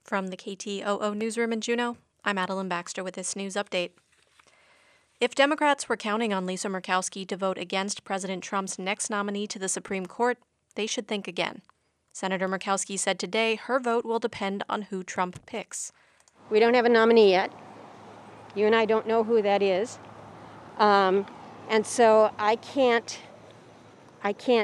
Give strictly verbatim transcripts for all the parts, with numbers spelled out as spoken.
From the K T O O newsroom in Juneau, I'm Adeline Baxter with this news update. If Democrats were counting on Lisa Murkowski to vote against President Trump's next nominee to the Supreme Court, they should think again. Senator Murkowski said today her vote will depend on who Trump picks. We don't have a nominee yet. You and I don't know who that is. Um, and so I can't, I can't,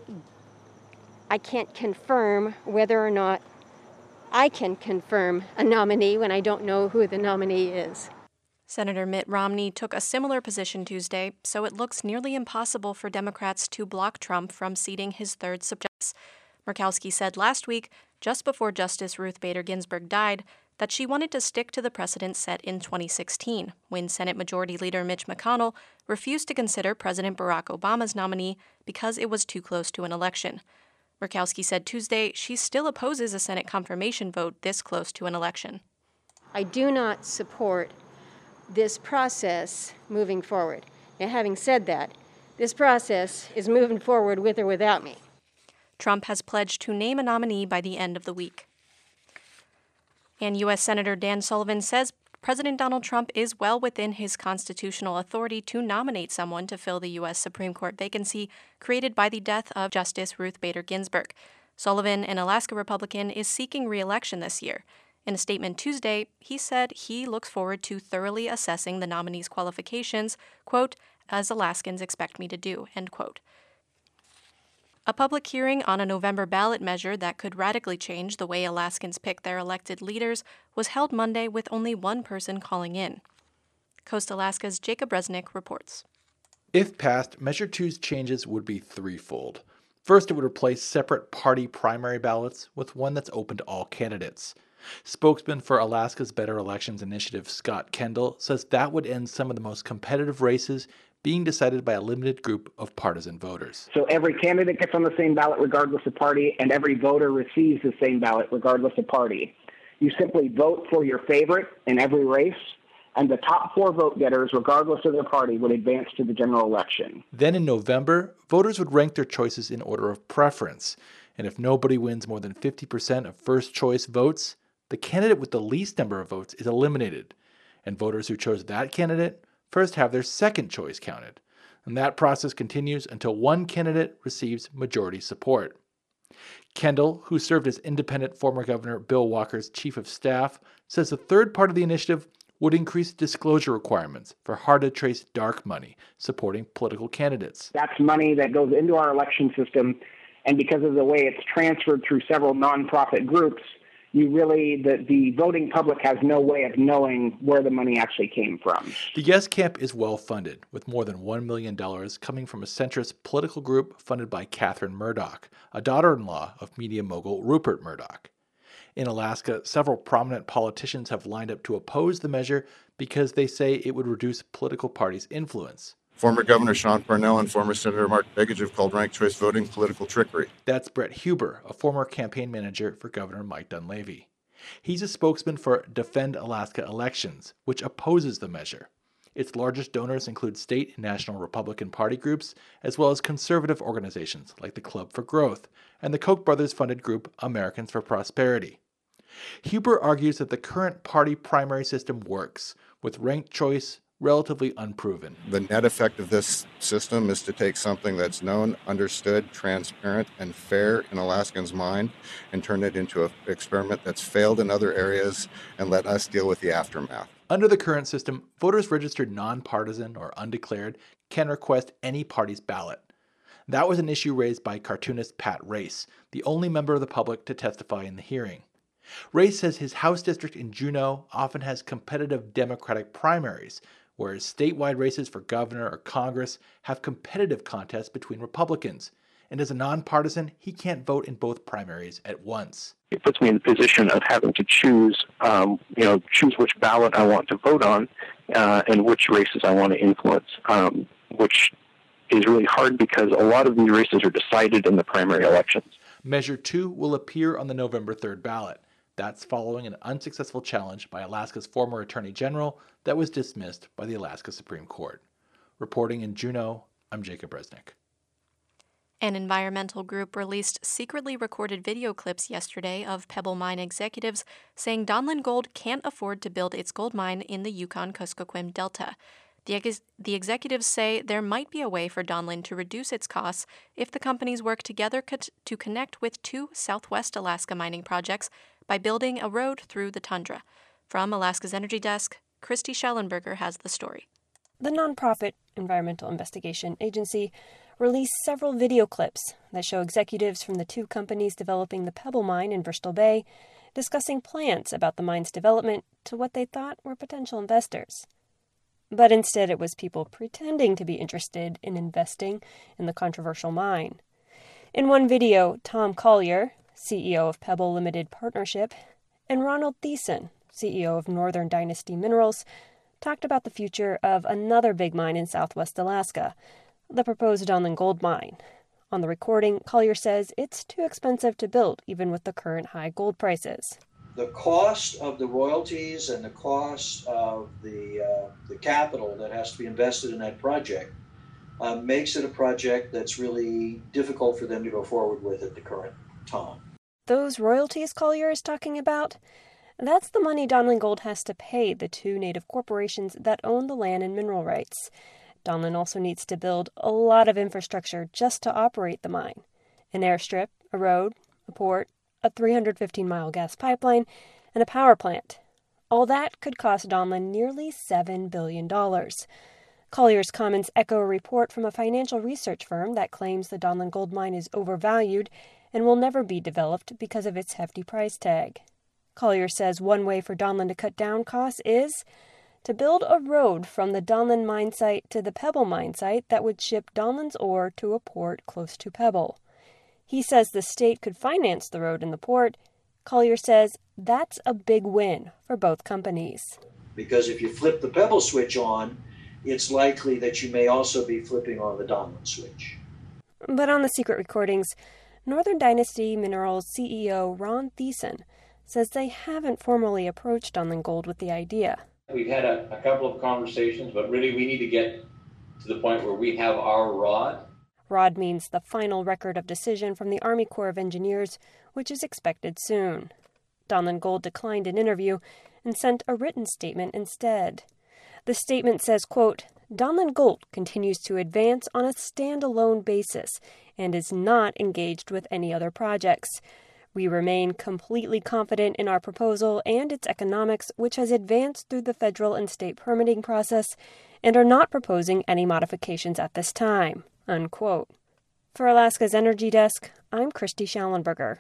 I can't confirm whether or not I can confirm a nominee when I don't know who the nominee is. Senator Mitt Romney took a similar position Tuesday, so it looks nearly impossible for Democrats to block Trump from seating his third subject. Murkowski said last week, just before Justice Ruth Bader Ginsburg died, that she wanted to stick to the precedent set in twenty sixteen, when Senate Majority Leader Mitch McConnell refused to consider President Barack Obama's nominee because it was too close to an election. Murkowski said Tuesday she still opposes a Senate confirmation vote this close to an election. I do not support this process moving forward. Now, having said that, this process is moving forward with or without me. Trump has pledged to name a nominee by the end of the week. And U S Senator Dan Sullivan says President Donald Trump is well within his constitutional authority to nominate someone to fill the U S Supreme Court vacancy created by the death of Justice Ruth Bader Ginsburg. Sullivan, an Alaska Republican, is seeking re-election this year. In a statement Tuesday, he said he looks forward to thoroughly assessing the nominee's qualifications, quote, as Alaskans expect me to do, end quote. A public hearing on a November ballot measure that could radically change the way Alaskans pick their elected leaders was held Monday with only one person calling in. Coast Alaska's Jacob Resnick reports. If passed, Measure two's changes would be threefold. First, it would replace separate party primary ballots with one that's open to all candidates. Spokesman for Alaska's Better Elections Initiative, Scott Kendall, says that would end some of the most competitive races being decided by a limited group of partisan voters. So every candidate gets on the same ballot regardless of party, and every voter receives the same ballot regardless of party. You simply vote for your favorite in every race, and the top four vote getters, regardless of their party, would advance to the general election. Then in November, voters would rank their choices in order of preference, and if nobody wins more than fifty percent of first-choice votes, the candidate with the least number of votes is eliminated, and voters who chose that candidate first have their second choice counted, and that process continues until one candidate receives majority support. Kendall, who served as independent former Governor Bill Walker's chief of staff, says the third part of the initiative would increase disclosure requirements for hard-to-trace dark money supporting political candidates. That's money that goes into our election system, and because of the way it's transferred through several nonprofit groups, you really, the, the voting public has no way of knowing where the money actually came from. The Yes Camp is well funded, with more than one million dollars coming from a centrist political group funded by Catherine Murdoch, a daughter-in-law of media mogul Rupert Murdoch. In Alaska, several prominent politicians have lined up to oppose the measure because they say it would reduce political parties' influence. Former Governor Sean Parnell and former Senator Mark Begich have called ranked choice voting political trickery. That's Brett Huber, a former campaign manager for Governor Mike Dunleavy. He's a spokesman for Defend Alaska Elections, which opposes the measure. Its largest donors include state and national Republican Party groups, as well as conservative organizations like the Club for Growth and the Koch brothers-funded group Americans for Prosperity. Huber argues that the current party primary system works, with ranked choice relatively unproven. The net effect of this system is to take something that's known, understood, transparent, and fair in Alaskans' mind and turn it into an experiment that's failed in other areas and let us deal with the aftermath. Under the current system, voters registered nonpartisan or undeclared can request any party's ballot. That was an issue raised by cartoonist Pat Race, the only member of the public to testify in the hearing. Race says his House district in Juneau often has competitive Democratic primaries, whereas statewide races for governor or Congress have competitive contests between Republicans. And as a nonpartisan, he can't vote in both primaries at once. It puts me in the position of having to choose, um, you know, choose which ballot I want to vote on uh, and which races I want to influence, um, which is really hard because a lot of these races are decided in the primary elections. Measure two will appear on the November third ballot. That's following an unsuccessful challenge by Alaska's former Attorney General that was dismissed by the Alaska Supreme Court. Reporting in Juneau, I'm Jacob Resnick. An environmental group released secretly recorded video clips yesterday of Pebble Mine executives saying Donlin Gold can't afford to build its gold mine in the Yukon-Kuskokwim Delta. The, ex- the executives say there might be a way for Donlin to reduce its costs if the companies work together co- to connect with two Southwest Alaska mining projects by building a road through the tundra. From Alaska's Energy Desk, Christy Schellenberger has the story. The nonprofit Environmental Investigation Agency released several video clips that show executives from the two companies developing the Pebble Mine in Bristol Bay discussing plans about the mine's development to what they thought were potential investors. But instead it was people pretending to be interested in investing in the controversial mine. In one video, Tom Collier, C E O of Pebble Limited Partnership, and Ronald Thiessen, C E O of Northern Dynasty Minerals, talked about the future of another big mine in southwest Alaska, the proposed Donlin Gold Mine. On the recording, Collier says it's too expensive to build, even with the current high gold prices. The cost of the royalties and the cost of the uh, the capital that has to be invested in that project uh, makes it a project that's really difficult for them to go forward with at the current time. Those royalties Collier is talking about, that's the money Donlin Gold has to pay the two native corporations that own the land and mineral rights. Donlin also needs to build a lot of infrastructure just to operate the mine. An airstrip, a road, a port, a three hundred fifteen mile gas pipeline, and a power plant. All that could cost Donlin nearly seven billion dollars. Collier's comments echo a report from a financial research firm that claims the Donlin Gold Mine is overvalued and will never be developed because of its hefty price tag. Collier says one way for Donlin to cut down costs is to build a road from the Donlin mine site to the Pebble mine site that would ship Donlin's ore to a port close to Pebble. He says the state could finance the road and the port. Collier says that's a big win for both companies. Because if you flip the Pebble switch on, it's likely that you may also be flipping on the Donlin switch. But on the secret recordings, Northern Dynasty Minerals C E O Ron Thiessen says they haven't formally approached Donlin Gold with the idea. We've had a, a couple of conversations, but really we need to get to the point where we have our R O D. R O D means the final record of decision from the Army Corps of Engineers, which is expected soon. Donlin Gold declined an interview and sent a written statement instead. The statement says, quote, Donlin Gold continues to advance on a standalone basis and is not engaged with any other projects. We remain completely confident in our proposal and its economics, which has advanced through the federal and state permitting process, and are not proposing any modifications at this time, unquote. For Alaska's Energy Desk, I'm Christy Schallenberger.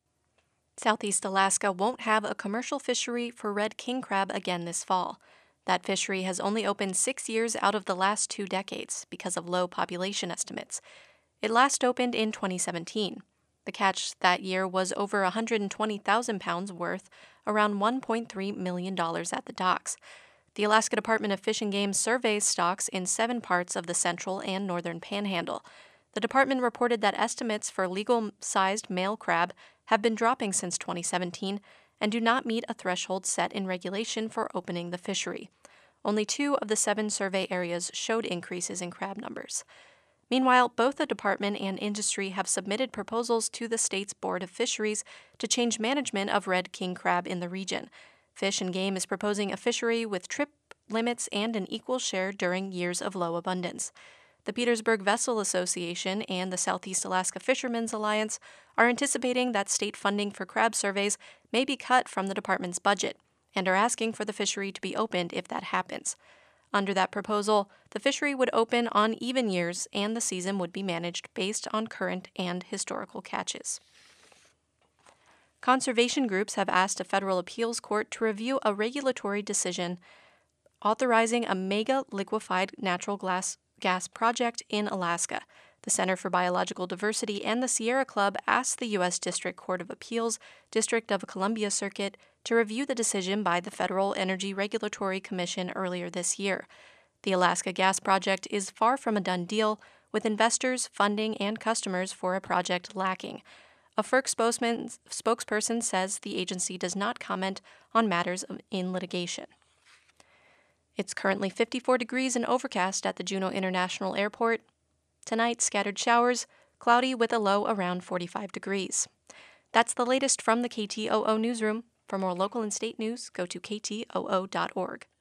Southeast Alaska won't have a commercial fishery for red king crab again this fall. That fishery has only opened six years out of the last two decades because of low population estimates. It last opened in twenty seventeen. The catch that year was over one hundred twenty thousand pounds worth, around one point three million dollars at the docks. The Alaska Department of Fish and Game surveys stocks in seven parts of the central and northern panhandle. The department reported that estimates for legal-sized male crab have been dropping since twenty seventeen and do not meet a threshold set in regulation for opening the fishery. Only two of the seven survey areas showed increases in crab numbers. Meanwhile, both the department and industry have submitted proposals to the state's Board of Fisheries to change management of red king crab in the region. Fish and Game is proposing a fishery with trip limits and an equal share during years of low abundance. The Petersburg Vessel Association and the Southeast Alaska Fishermen's Alliance are anticipating that state funding for crab surveys may be cut from the department's budget and are asking for the fishery to be opened if that happens. Under that proposal, the fishery would open on even years and the season would be managed based on current and historical catches. Conservation groups have asked a federal appeals court to review a regulatory decision authorizing a mega liquefied natural gas, gas project in Alaska. The Center for Biological Diversity and the Sierra Club asked the U S District Court of Appeals, District of Columbia Circuit, to review the decision by the Federal Energy Regulatory Commission earlier this year. The Alaska Gas Project is far from a done deal, with investors, funding, and customers for a project lacking. A FERC spokesman, spokesperson says the agency does not comment on matters in litigation. It's currently fifty-four degrees and overcast at the Juneau International Airport. Tonight, scattered showers, Cloudy with a low around forty-five degrees. That's the latest from the K T O O newsroom. For more local and state news, go to K T O O dot org.